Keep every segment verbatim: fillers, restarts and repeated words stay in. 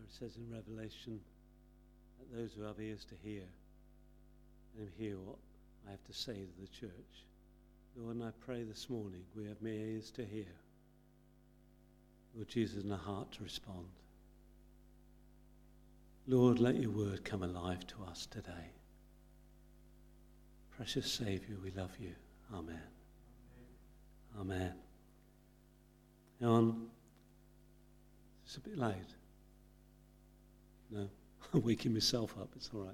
it says in Revelation that those who have ears to hear, and hear what I have to say to the church. Lord, and I pray this morning we have ears to hear. Lord Jesus, and a heart to respond. Lord, let your word come alive to us today. Precious Saviour, we love you. Amen. Amen. Amen. Now on, it's a bit loud. No, I'm waking myself up, it's all right.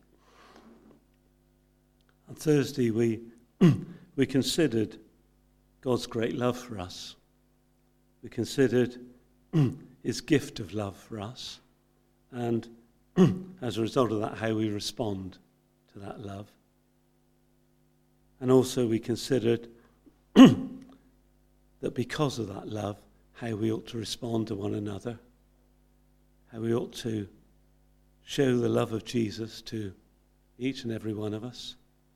On Thursday, we we considered God's great love for us. We considered his gift of love for us, and as a result of that, how we respond to that love. And also we considered that because of that love, how we ought to respond to one another, how we ought to show the love of Jesus to each and every one of us.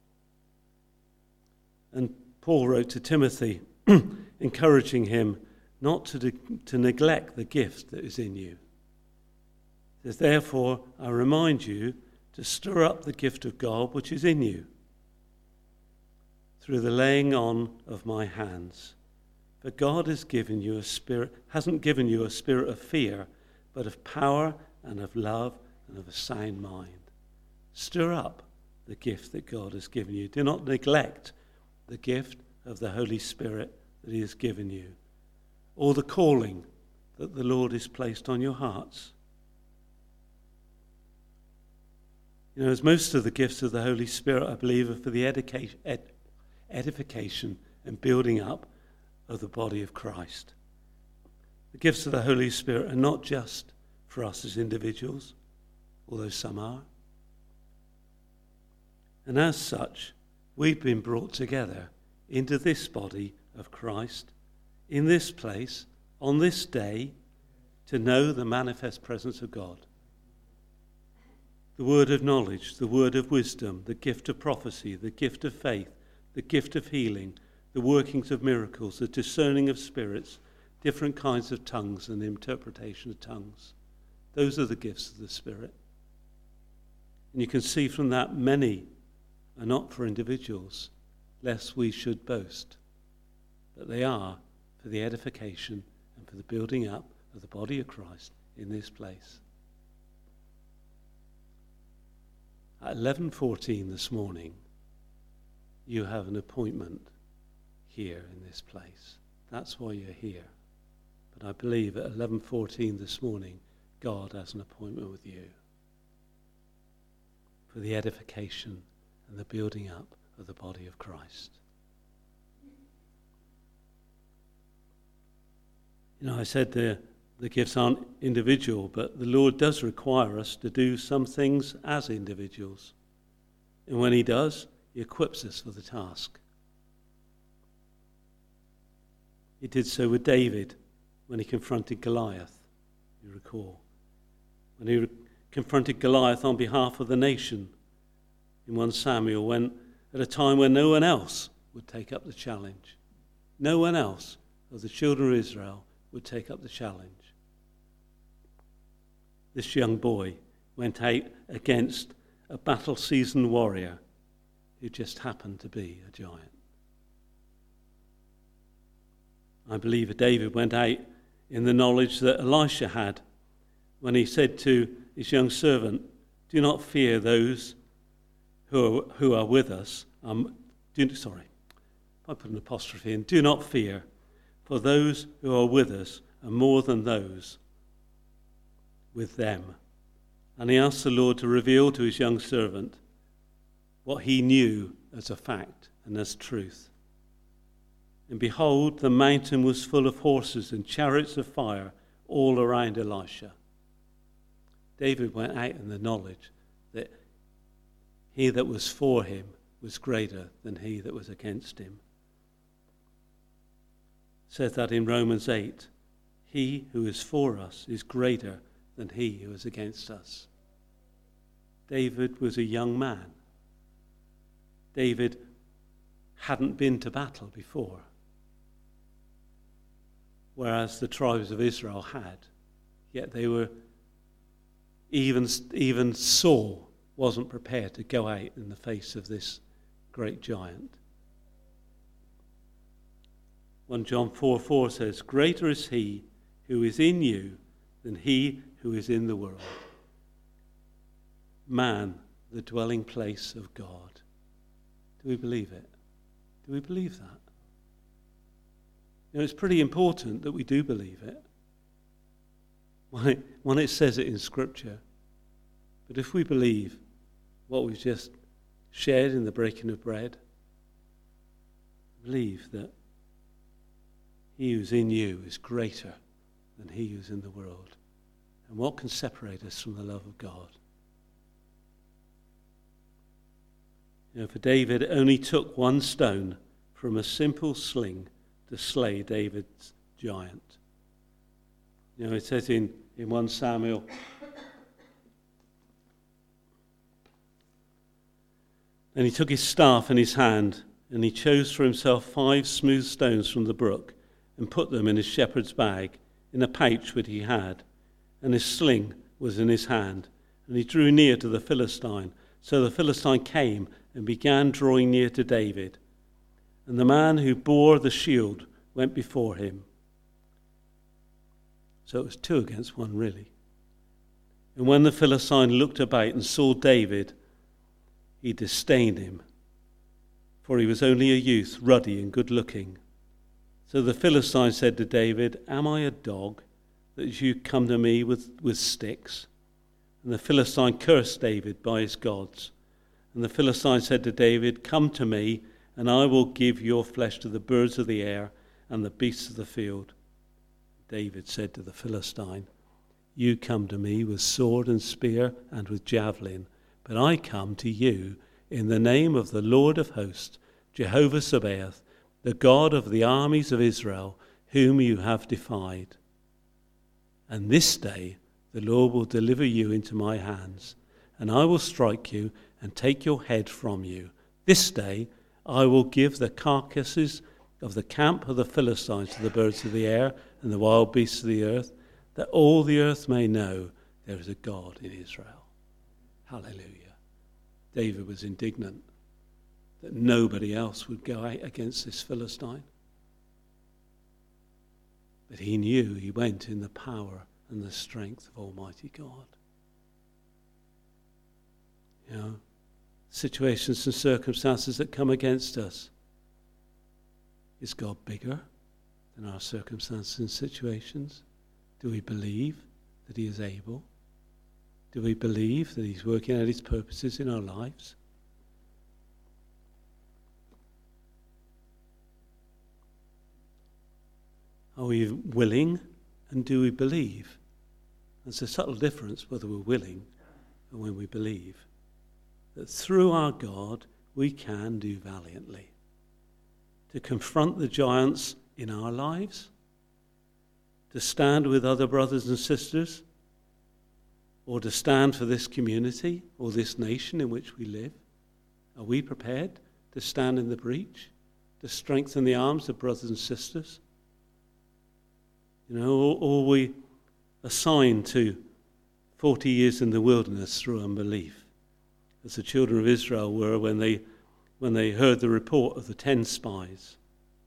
And Paul wrote to Timothy, encouraging him not to, de- to neglect the gift that is in you. He says, therefore, I remind you to stir up the gift of God which is in you through the laying on of my hands. For God has given you a spirit, hasn't given you a spirit of fear, but of power and of love and of a sound mind. Stir up the gift that God has given you. Do not neglect the gift of the Holy Spirit that he has given you, or the calling that the Lord has placed on your hearts. You know, as most of the gifts of the Holy Spirit, I believe, are for the edication, ed, edification and building up of the body of Christ. The gifts of the Holy Spirit are not just for us as individuals, although some are. And as such, we've been brought together into this body of Christ, in this place, on this day, to know the manifest presence of God. The word of knowledge, the word of wisdom, the gift of prophecy, the gift of faith, the gift of healing, the workings of miracles, the discerning of spirits, different kinds of tongues and the interpretation of tongues. Those are the gifts of the Spirit. And you can see from that many are not for individuals, lest we should boast, but they are for the edification and for the building up of the body of Christ in this place. At eleven fourteen this morning, you have an appointment here in this place. That's why you're here. But I believe at eleven fourteen this morning, God has an appointment with you for the edification and the building up of the body of Christ. You know, I said the, the gifts aren't individual, but the Lord does require us to do some things as individuals. And when he does, he equips us for the task. He did so with David when he confronted Goliath, you recall. When he re- confronted Goliath on behalf of the nation in First Samuel, when at a time when no one else would take up the challenge. No one else of the children of Israel would take up the challenge. This young boy went out against a battle-seasoned warrior who just happened to be a giant. I believe that David went out in the knowledge that Elisha had when he said to his young servant, do not fear those who are, who are with us. Um, do, sorry, I put an apostrophe in. Do not fear, for those who are with us are more than those with them. And he asked the Lord to reveal to his young servant what he knew as a fact and as truth. And behold, the mountain was full of horses and chariots of fire all around Elisha. David went out in the knowledge that he that was for him was greater than he that was against him. It says that in Romans eight, he who is for us is greater than he who is against us. David was a young man. David hadn't been to battle before, whereas the tribes of Israel had, yet they were even, even Saul wasn't prepared to go out in the face of this great giant. First John four four says, "Greater is he who is in you than he who is in the world." Man, the dwelling place of God. Do we believe it? Do we believe that? You know, it's pretty important that we do believe it when it, when it says it in Scripture. But if we believe what we've just shared in the breaking of bread, believe that he who's in you is greater than he who's in the world. And what can separate us from the love of God? You know, for David, it only took one stone from a simple sling to slay David's giant. You know, it says in, in First Samuel, and he took his staff in his hand, and he chose for himself five smooth stones from the brook, and put them in his shepherd's bag, in a pouch which he had, and his sling was in his hand. And he drew near to the Philistine. So the Philistine came and began drawing near to David. And the man who bore the shield went before him. So it was two against one, really. And when the Philistine looked about and saw David, he disdained him, for he was only a youth, ruddy and good-looking. So the Philistine said to David, "Am I a dog that you come to me with, with sticks?" And the Philistine cursed David by his gods. And the Philistine said to David, "Come to me, and I will give your flesh to the birds of the air and the beasts of the field." David said to the Philistine, "You come to me with sword and spear and with javelin, but I come to you in the name of the Lord of hosts, Jehovah Sabaoth, the God of the armies of Israel, whom you have defied. And this day the Lord will deliver you into my hands, and I will strike you and take your head from you. This day I will give the carcasses of the camp of the Philistines to the birds of the air and the wild beasts of the earth, that all the earth may know there is a God in Israel." Hallelujah. David was indignant that nobody else would go out against this Philistine. But he knew he went in the power and the strength of Almighty God. You know, situations and circumstances that come against us. Is God bigger than our circumstances and situations? Do we believe that he is able? Do we believe that he's working out his purposes in our lives? Are we willing, and do we believe? There's a subtle difference whether we're willing and when we believe. That through our God we can do valiantly. To confront the giants in our lives, to stand with other brothers and sisters, or to stand for this community or this nation in which we live. Are we prepared to stand in the breach, to strengthen the arms of brothers and sisters? You know, or, or we assigned to forty years in the wilderness through unbelief, as the children of Israel were when they when they heard the report of the ten spies.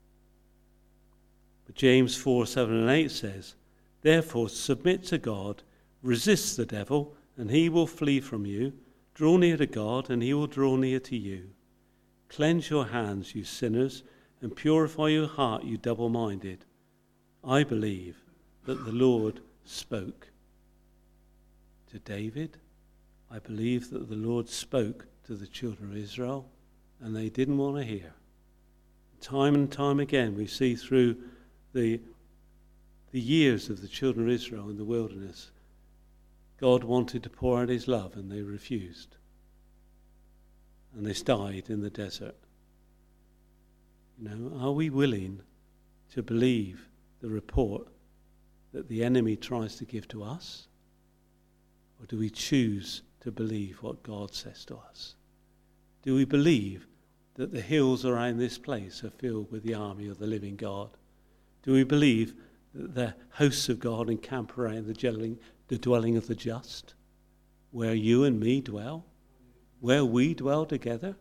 But James four, seven and eight says, "Therefore submit to God, resist the devil, and he will flee from you. Draw near to God, and he will draw near to you. Cleanse your hands, you sinners, and purify your heart, you double-minded. I believe that the Lord spoke to David. I believe that the Lord spoke to the children of Israel, and they didn't want to hear. Time and time again, we see through the, the years of the children of Israel in the wilderness, God wanted to pour out his love, and they refused. And they died in the desert. You know, are we willing to believe the report that the enemy tries to give to us? Or do we choose to believe what God says to us? Do we believe that the hills around this place are filled with the army of the living God? Do we believe that the hosts of God encamp around the dwelling, the dwelling of the just? where you and me dwell, where we dwell together?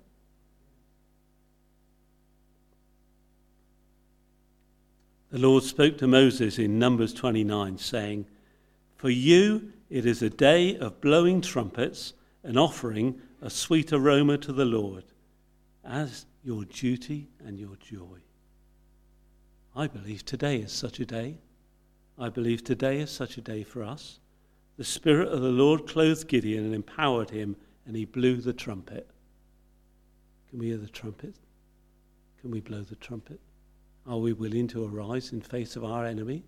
The Lord spoke to Moses in Numbers twenty-nine, saying, "For you it is a day of blowing trumpets and offering a sweet aroma to the Lord, as your duty and your joy." I believe today is such a day. I believe today is such a day for us. The Spirit of the Lord clothed Gideon and empowered him, and he blew the trumpet. Can we hear the trumpet? Can we blow the trumpet? Are we willing to arise in face of our enemy?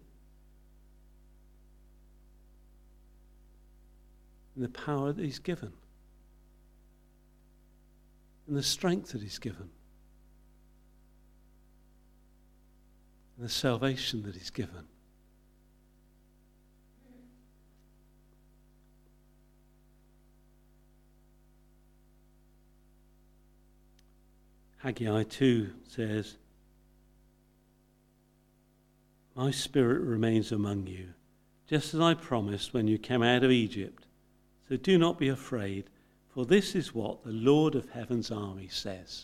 In the power that he's given. And the strength that he's given. And the salvation that he's given. Haggai two says, "My Spirit remains among you, just as I promised when you came out of Egypt. So do not be afraid, for this is what the Lord of Heaven's army says."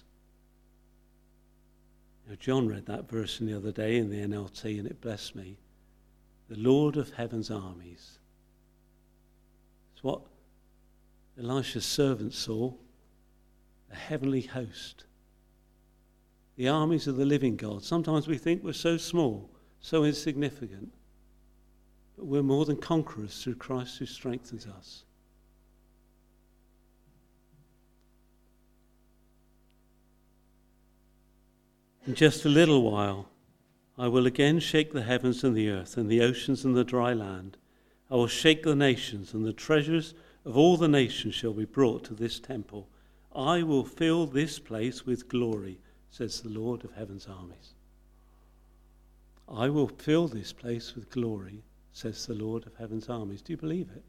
Now, John read that verse the other day in the N L T, and it blessed me. The Lord of Heaven's armies. It's what Elisha's servant saw, a heavenly host. The armies of the living God. Sometimes we think we're so small, so insignificant. But we're more than conquerors through Christ who strengthens us. In just a little while, I will again shake the heavens and the earth and the oceans and the dry land. I will shake the nations, and the treasures of all the nations shall be brought to this temple. I will fill this place with glory, says the Lord of Heaven's armies. I will fill this place with glory, says the Lord of Heaven's armies. Do you believe it?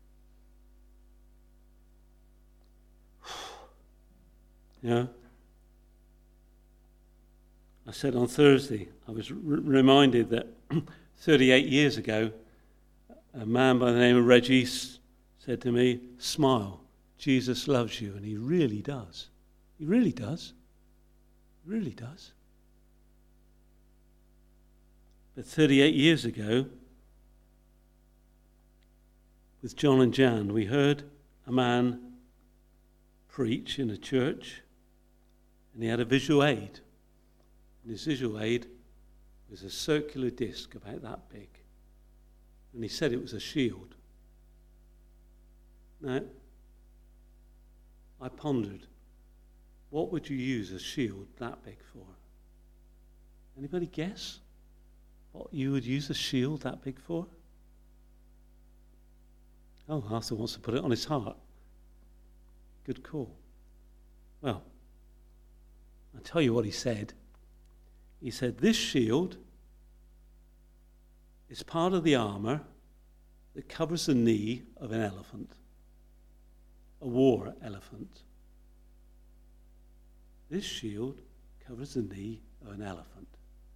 Yeah. I said on Thursday, I was r- reminded that thirty-eight years ago, a man by the name of Regis said to me, "Smile, Jesus loves you," and he really does. He really does. He really does. But thirty-eight years ago, with John and Jan, we heard a man preach in a church, and he had a visual aid. And his visual aid was a circular disc about that big. And he said it was a shield. Now, I pondered, what would you use a shield that big for? Anybody guess what you would use a shield that big for? Oh, Arthur wants to put it on his heart. Good call. Well, I'll tell you what he said. He said, this shield is part of the armor that covers the knee of an elephant, a war elephant. This shield covers the knee of an elephant.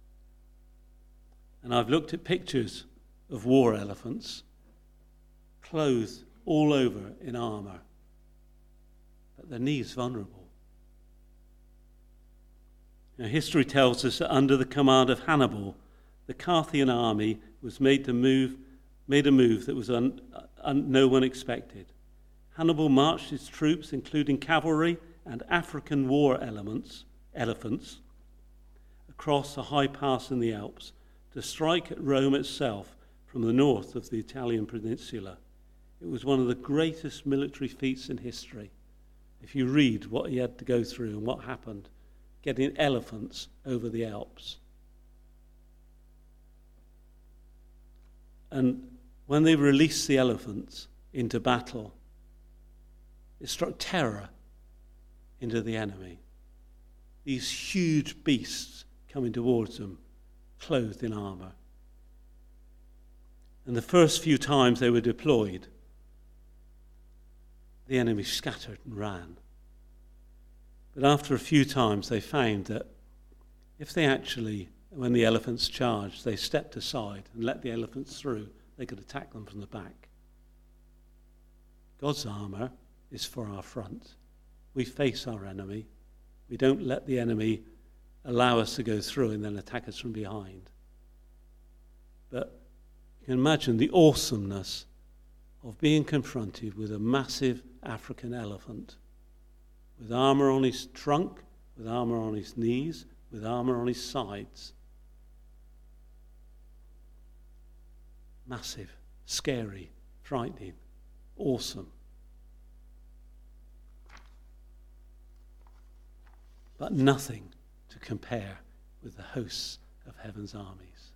And I've looked at pictures of war elephants clothed all over in armor, but their knees vulnerable. Now, history tells us that under the command of Hannibal, the Carthaginian army was made to move, made a move that was un, un, no one expected. Hannibal marched his troops, including cavalry and African war elements, elephants, across a high pass in the Alps to strike at Rome itself from the north of the Italian peninsula. It was one of the greatest military feats in history. If you read what he had to go through and what happened, getting elephants over the Alps. And when they released the elephants into battle, it struck terror into the enemy. These huge beasts coming towards them, clothed in armor. And the first few times they were deployed, the enemy scattered and ran. But after a few times, they found that if they actually, when the elephants charged, they stepped aside and let the elephants through, they could attack them from the back. God's armour is for our front. We face our enemy. We don't let the enemy allow us to go through and then attack us from behind. But you can imagine the awesomeness of being confronted with a massive African elephant with armour on his trunk, with armour on his knees, with armour on his sides. Massive, scary, frightening, awesome. But nothing to compare with the hosts of heaven's armies.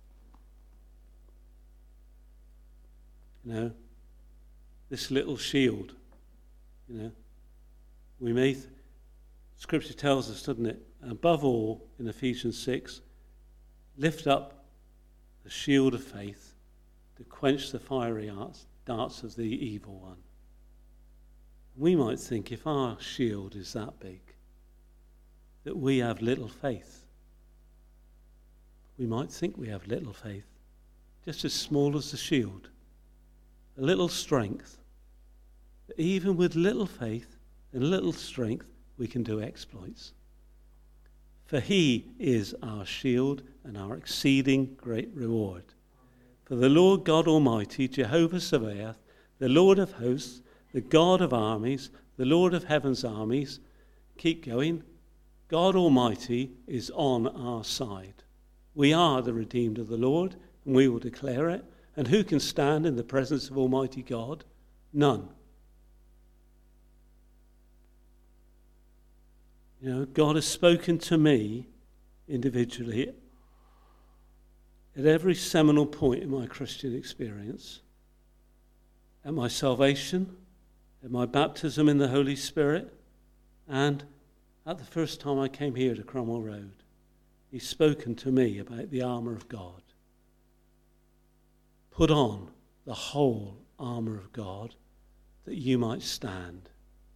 You know, this little shield, you know, we may, th- Scripture tells us, doesn't it? Above all, in Ephesians six, lift up the shield of faith to quench the fiery arts, darts of the evil one. We might think, if our shield is that big, that we have little faith. We might think we have little faith, just as small as the shield, a little strength. That even with little faith and little strength, we can do exploits. For he is our shield and our exceeding great reward. For the Lord God Almighty, Jehovah Sabaoth, the Lord of hosts, the God of armies, the Lord of heaven's armies, keep going, God Almighty is on our side. We are the redeemed of the Lord, and we will declare it. And who can stand in the presence of Almighty God? None. You know, God has spoken to me individually at every seminal point in my Christian experience, at my salvation, at my baptism in the Holy Spirit, and at the first time I came here to Cromwell Road. He's spoken to me about the armour of God. Put on the whole armour of God that you might stand.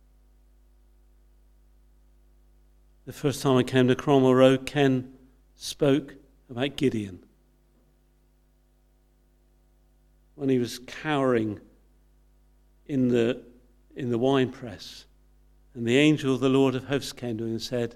The first time I came to Cromwell Road, Ken spoke about Gideon. When he was cowering in the, in the wine press, and the angel of the Lord of hosts came to him and said,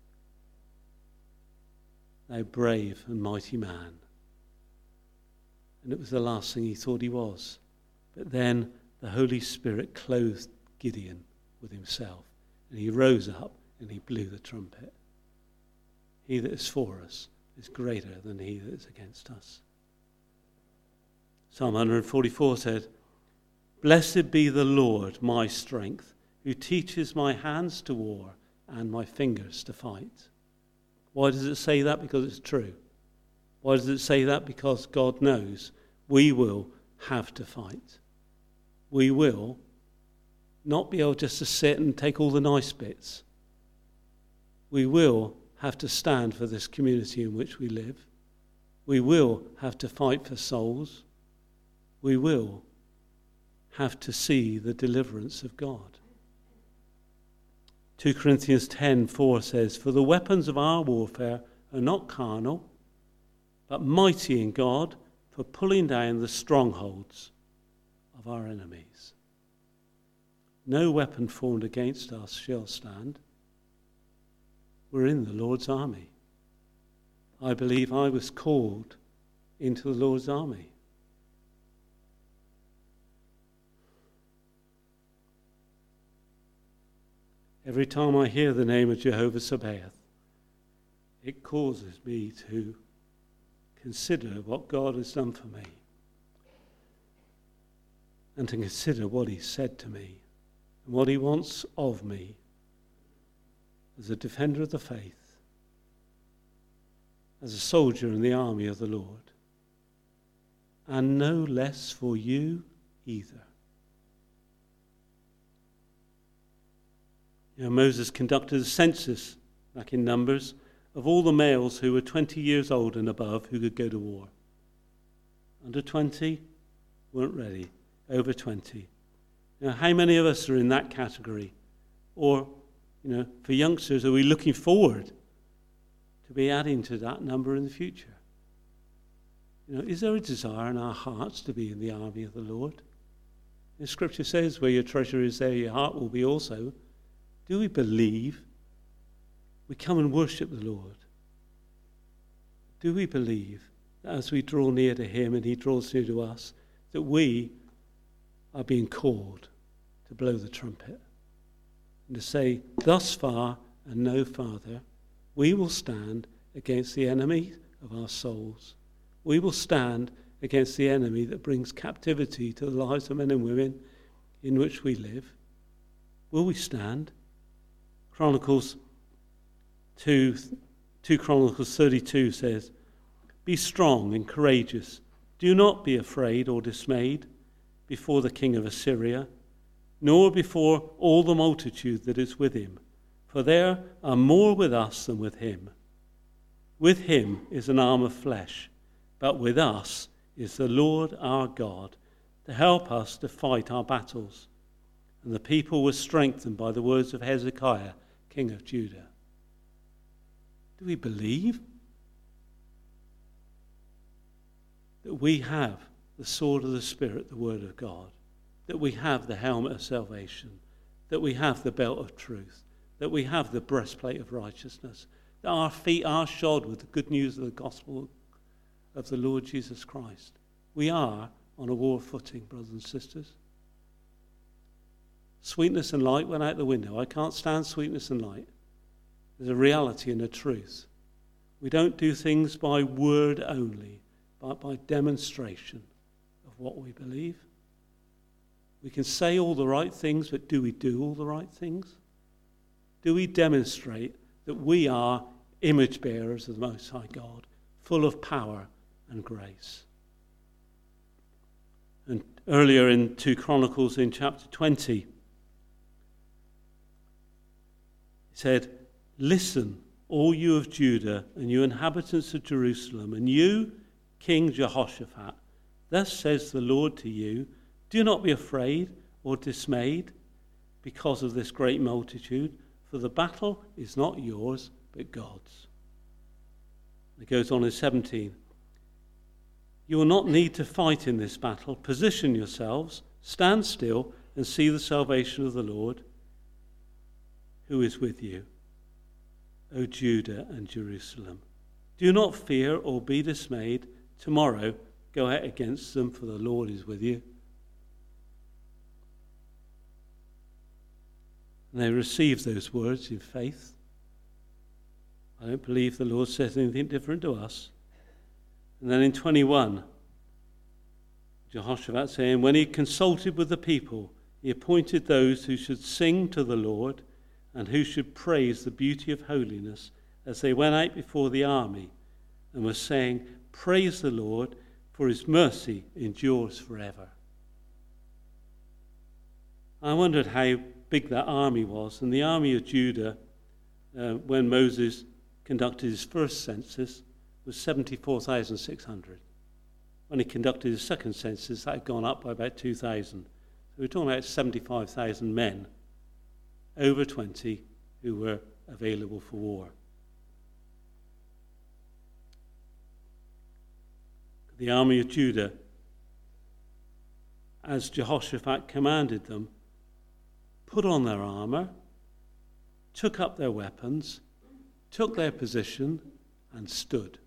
"Thou brave and mighty man." And it was the last thing he thought he was. But then the Holy Spirit clothed Gideon with himself, and he rose up and he blew the trumpet. He that is for us is greater than he that is against us. Psalm one forty-four said, "Blessed be the Lord, my strength, who teaches my hands to war and my fingers to fight." Why does it say that? Because it's true. Why does it say that? Because God knows we will have to fight. We will not be able just to sit and take all the nice bits. We will have to stand for this community in which we live. We will have to fight for souls. We will have to see the deliverance of God. Second Corinthians ten four says, "For the weapons of our warfare are not carnal, but mighty in God for pulling down the strongholds of our enemies." No weapon formed against us shall stand. We're in the Lord's army. I believe I was called into the Lord's army. Every time I hear the name of Jehovah Sabaoth, it causes me to consider what God has done for me and to consider what he said to me and what he wants of me as a defender of the faith, as a soldier in the army of the Lord, and no less for you either. You know, Moses conducted a census back in Numbers of all the males who were twenty years old and above who could go to war. Under twenty, weren't ready. Over twenty. You know, how many of us are in that category? Or, you know, for youngsters, are we looking forward to be adding to that number in the future? You know, is there a desire in our hearts to be in the army of the Lord? The Scripture says, where your treasure is, there your heart will be also. Do we believe? We come and worship the Lord. Do we believe that as we draw near to him and he draws near to us, that we are being called to blow the trumpet and to say, thus far and no farther, we will stand against the enemy of our souls. We will stand against the enemy that brings captivity to the lives of men and women in which we live. Will we stand? Chronicles two, two Chronicles thirty-two says, be strong and courageous. Do not be afraid or dismayed before the king of Assyria, nor before all the multitude that is with him. For there are more with us than with him. With him is an arm of flesh, but with us is the Lord our God to help us to fight our battles. And the people were strengthened by the words of Hezekiah, king of Judah. Do we believe that we have the sword of the Spirit, the word of God, that we have the helmet of salvation, that we have the belt of truth, that we have the breastplate of righteousness, that our feet are shod with the good news of the gospel of the Lord Jesus Christ? We are on a war footing, brothers and sisters. Sweetness and light went out the window. I can't stand sweetness and light. There's a reality and a truth. We don't do things by word only, but by demonstration of what we believe. We can say all the right things, but do we do all the right things? Do we demonstrate that we are image bearers of the Most High God, full of power and grace? And earlier in two Chronicles in chapter twenty, he said, listen, all you of Judah and you inhabitants of Jerusalem, and you, King Jehoshaphat, thus says the Lord to you, do not be afraid or dismayed because of this great multitude, for the battle is not yours, but God's. It goes on in seventeen. You will not need to fight in this battle. Position yourselves, stand still, and see the salvation of the Lord, who is with you, O Judah and Jerusalem. Do not fear or be dismayed. Tomorrow go out against them, for the Lord is with you. And they received those words in faith. I don't believe the Lord says anything different to us. And then in twenty-one, Jehoshaphat saying, when he consulted with the people, he appointed those who should sing to the Lord and who should praise the beauty of holiness as they went out before the army and were saying, praise the Lord, for his mercy endures forever. I wondered how big that army was. And the army of Judah, uh, when Moses conducted his first census, was seventy-four thousand six hundred. When he conducted his second census, that had gone up by about two thousand. So we're talking about seventy-five thousand men, over twenty, who were available for war. The army of Judah, as Jehoshaphat commanded them, put on their armor, took up their weapons, took their position, and stood.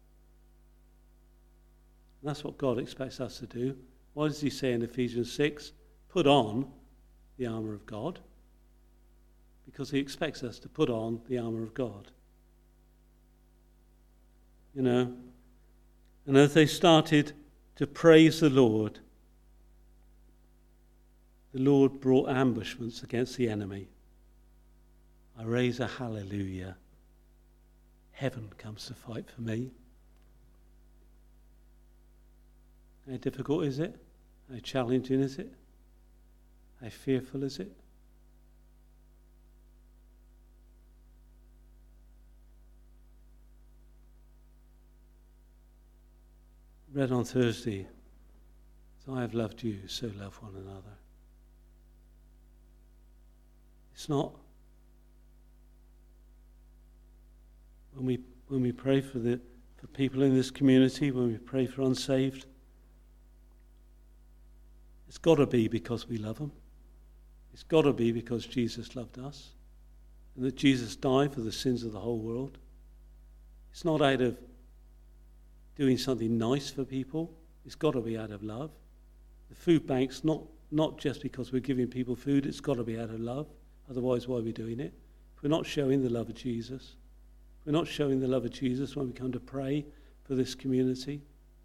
And that's what God expects us to do. What does he say in Ephesians six? Put on the armor of God. Because he expects us to put on the armor of God. You know, and as they started to praise the Lord, the Lord brought ambushments against the enemy. I raise a hallelujah. Heaven comes to fight for me. How difficult is it? How challenging is it? How fearful is it? Read on Thursday, as I have loved you, so love one another. It's not when we when we pray for the for people in this community, when we pray for unsaved, It's got to be because we love him. It's got to be because Jesus loved us and that Jesus died for the sins of the whole world. It's not out of doing something nice for people. It's got to be out of love. The food bank's not, not just because we're giving people food. It's got to be out of love. Otherwise, why are we doing it? If we're not showing the love of Jesus, if we're not showing the love of Jesus when we come to pray for this community,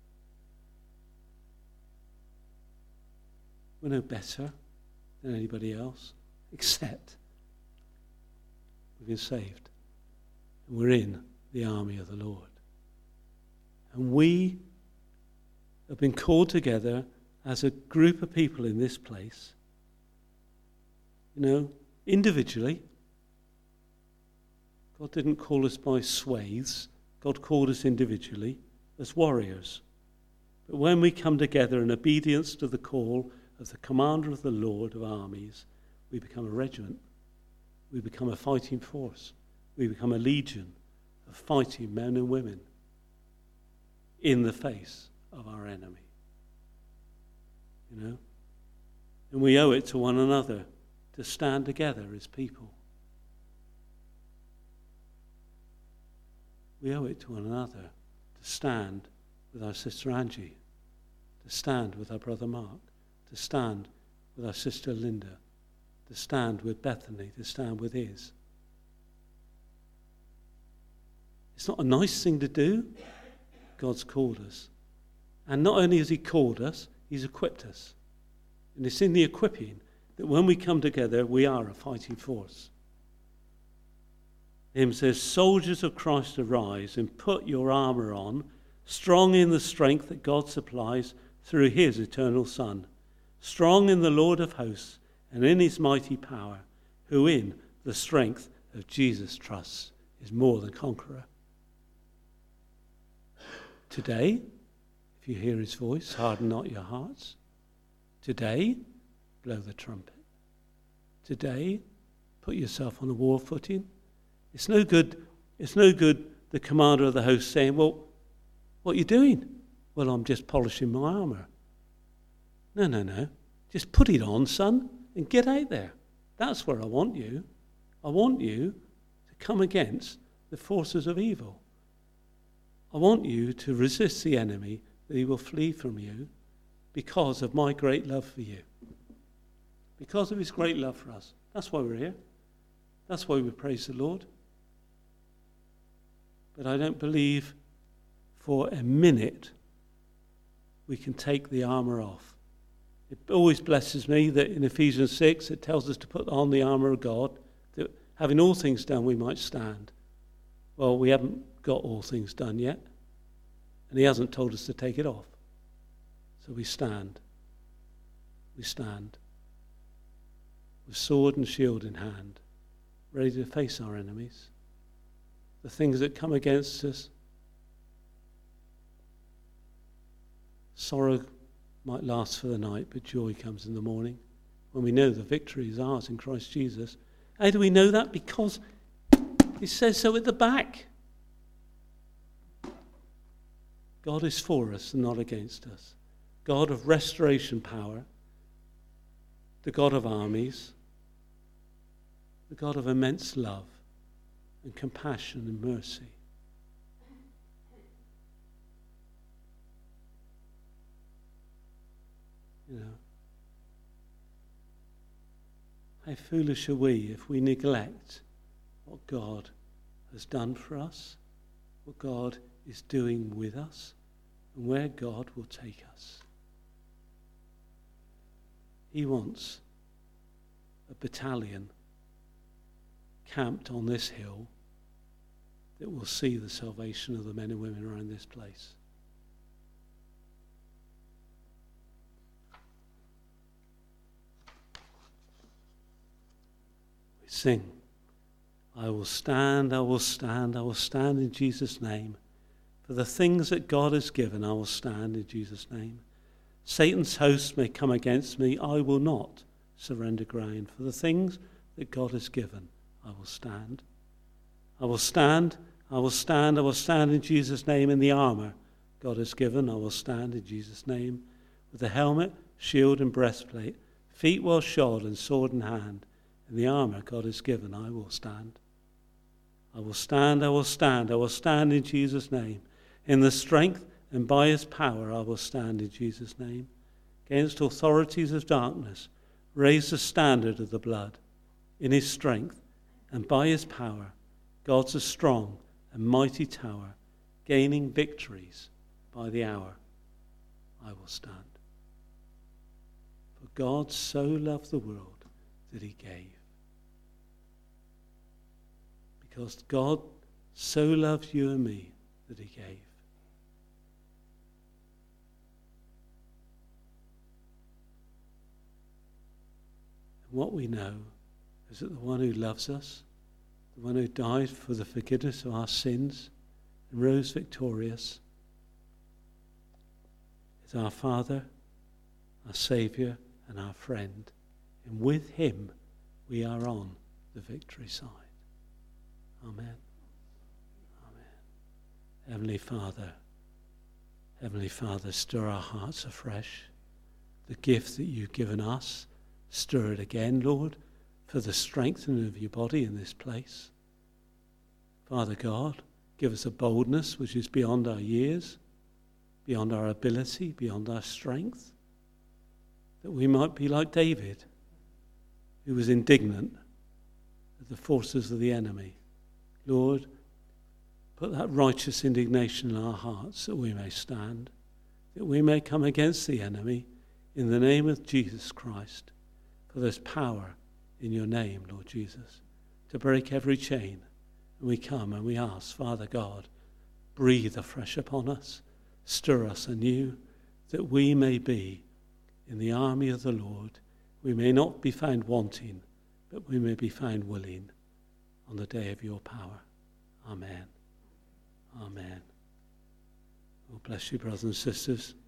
we're no better than anybody else, except we've been saved. And we're in the army of the Lord. And we have been called together as a group of people in this place, you know, individually. God didn't call us by swathes. God called us individually as warriors. But when we come together in obedience to the call of the commander of the Lord of armies, we become a regiment. We become a fighting force. We become a legion of fighting men and women in the face of our enemy. You know? And we owe it to one another to stand together as people. We owe it to one another to stand with our sister Angie, to stand with our brother Mark, to stand with our sister Linda, to stand with Bethany, to stand with Iz. It's not a nice thing to do. God's called us. And not only has he called us, he's equipped us. And it's in the equipping that when we come together, we are a fighting force. The hymn says, soldiers of Christ arise and put your armour on, strong in the strength that God supplies through his eternal Son, strong in the Lord of hosts and in his mighty power, who in the strength of Jesus trusts, is more than conqueror. Today, if you hear his voice, harden not your hearts. Today, blow the trumpet. Today, put yourself on the war footing. It's no good, it's no good the commander of the host saying, well, what are you doing? Well, I'm just polishing my armour. No, no, no. Just put it on, son, and get out there. That's where I want you. I want you to come against the forces of evil. I want you to resist the enemy, that he will flee from you because of my great love for you. Because of his great love for us. That's why we're here. That's why we praise the Lord. But I don't believe for a minute we can take the armour off. It always blesses me that in Ephesians six it tells us to put on the armour of God, that having all things done we might stand. Well, we haven't got all things done yet, and he hasn't told us to take it off. So we stand. We stand with sword and shield in hand, ready to face our enemies, the things that come against us. Sorrow might last for the night, but joy comes in the morning when we know the victory is ours in Christ Jesus. How do we know that? Because it says so at the back. God is for us and not against us. God of restoration power, the God of armies, the God of immense love and compassion and mercy. You know, how foolish are we if we neglect what God has done for us, what God is doing with us, and where God will take us. He wants a battalion camped on this hill that will see the salvation of the men and women around this place. We sing, I will stand, I will stand, I will stand in Jesus' name. For the things that God has given, I will stand in Jesus' name. Satan's hosts may come against me, I will not surrender ground. For the things that God has given, I will stand. I will stand, I will stand, I will stand in Jesus' name in the armour God has given. I will stand in Jesus' name with the helmet, shield and breastplate, feet well shod and sword in hand, in the armour God has given, I will stand. I will stand, I will stand, I will stand in Jesus' name. In the strength and by his power I will stand in Jesus' name. Against authorities of darkness, raise the standard of the blood. In his strength and by his power, God's a strong and mighty tower, gaining victories by the hour. I will stand. For God so loved the world that he gave. Because God so loved you and me that he gave. And what we know is that the one who loves us, the one who died for the forgiveness of our sins and rose victorious, is our Father, our Saviour and our friend. And with him we are on the victory side. Amen. Amen. Heavenly Father, Heavenly Father, stir our hearts afresh. The gift that you've given us, stir it again, Lord, for the strengthening of your body in this place. Father God, give us a boldness which is beyond our years, beyond our ability, beyond our strength, that we might be like David, who was indignant at the forces of the enemy. Lord, put that righteous indignation in our hearts that we may stand, that we may come against the enemy in the name of Jesus Christ. For there's power in your name, Lord Jesus, to break every chain. And we come and we ask, Father God, breathe afresh upon us, stir us anew, that we may be in the army of the Lord. We may not be found wanting, but we may be found willing on the day of your power. Amen. Amen. Oh, bless you, brothers and sisters.